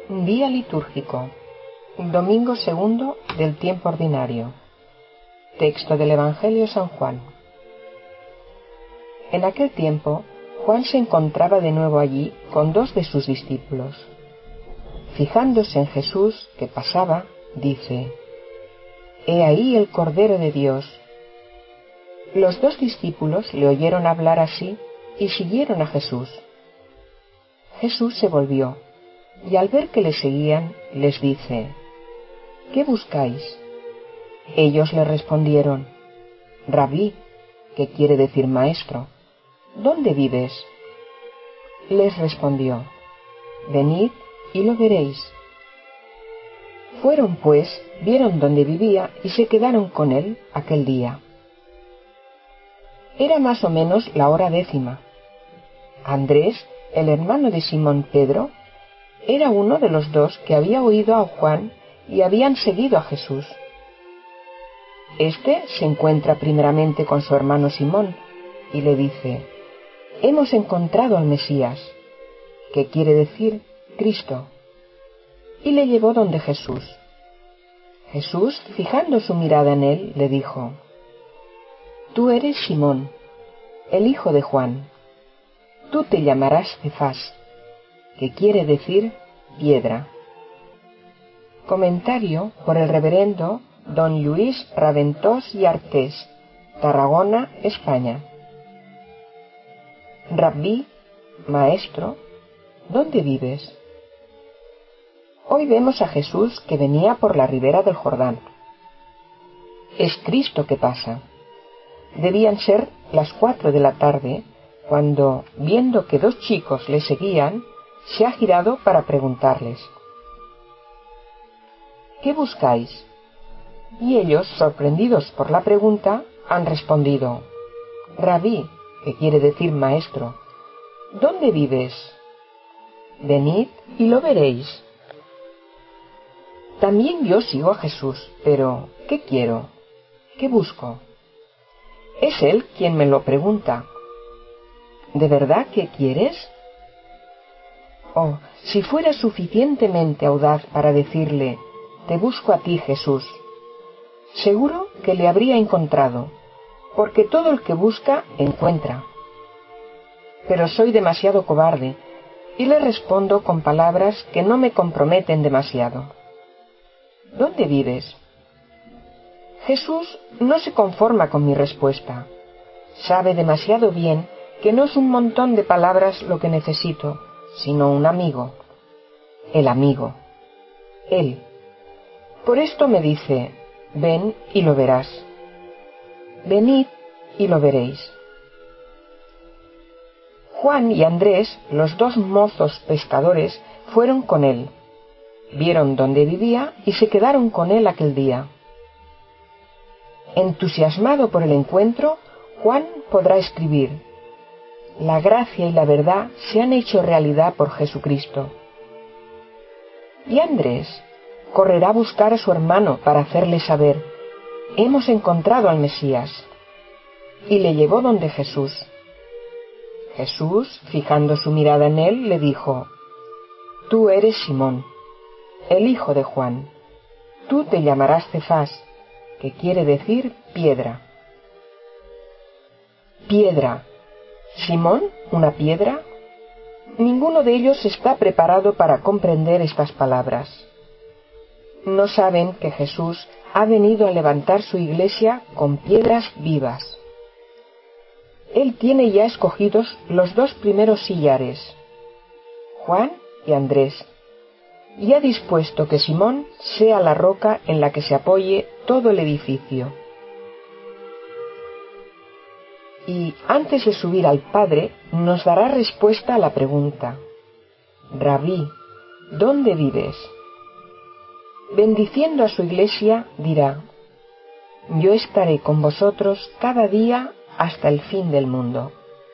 Día litúrgico. Domingo segundo del tiempo ordinario. Texto del Evangelio de San Juan. En aquel tiempo, Juan se encontraba de nuevo allí con dos de sus discípulos. Fijándose en Jesús que pasaba, dice: «He ahí el Cordero de Dios». Los dos discípulos le oyeron hablar así y siguieron a Jesús. Jesús se volvió y al ver que le seguían, les dice: «¿Qué buscáis?». Ellos le respondieron: «Rabí», que quiere decir maestro, «¿dónde vives?». Les respondió: «Venid y lo veréis». Fueron pues, vieron dónde vivía y se quedaron con él aquel día. Era más o menos la hora 10:00. Andrés, el hermano de Simón Pedro, era uno de los dos que había oído a Juan y habían seguido a Jesús. Este se encuentra primeramente con su hermano Simón y le dice: «Hemos encontrado al Mesías», que quiere decir Cristo, y le llevó donde Jesús. Jesús, fijando su mirada en él, le dijo: «Tú eres Simón, el hijo de Juan. Tú te llamarás Cefás», que quiere decir piedra. Comentario por el reverendo don Luis Raventós y Artés, Tarragona, España. Rabí, maestro, ¿dónde vives? Hoy vemos a Jesús que venía por la ribera del Jordán. Es Cristo que pasa. Debían ser las 4 de la tarde, cuando, viendo que dos chicos le seguían, se ha girado para preguntarles: «¿Qué buscáis?». Y ellos, sorprendidos por la pregunta, han respondido: «Rabí», que quiere decir maestro, «¿dónde vives?». «Venid y lo veréis». También yo sigo a Jesús, pero ¿qué quiero? ¿Qué busco? Es Él quien me lo pregunta. ¿De verdad qué quieres? Oh, si fuera suficientemente audaz para decirle: «Te busco a ti, Jesús», seguro que le habría encontrado, porque todo el que busca, encuentra. Pero soy demasiado cobarde y le respondo con palabras que no me comprometen demasiado. «¿Dónde vives?». Jesús no se conforma con mi respuesta. Sabe demasiado bien que no es un montón de palabras lo que necesito, sino un amigo. El amigo. Él. Por esto me dice: «Ven y lo verás». Venid y lo veréis. Juan y Andrés, los dos mozos pescadores, fueron con él. Vieron dónde vivía y se quedaron con él aquel día. Entusiasmado por el encuentro, Juan podrá escribir: «La gracia y la verdad se han hecho realidad por Jesucristo». Y Andrés correrá a buscar a su hermano para hacerle saber: «Hemos encontrado al Mesías». Y le llevó donde Jesús. Jesús, fijando su mirada en él, le dijo: «Tú eres Simón, el hijo de Juan. Tú te llamarás Cefás», que quiere decir piedra. Piedra. ¿Simón una piedra? Ninguno de ellos está preparado para comprender estas palabras. No saben que Jesús ha venido a levantar su iglesia con piedras vivas. Él tiene ya escogidos los 2 primeros sillares, Juan y Andrés, y ha dispuesto que Simón sea la roca en la que se apoye todo el edificio. Y antes de subir al Padre, nos dará respuesta a la pregunta: «Rabí, ¿dónde vives?». Bendiciendo a su iglesia, dirá: «Yo estaré con vosotros cada día hasta el fin del mundo».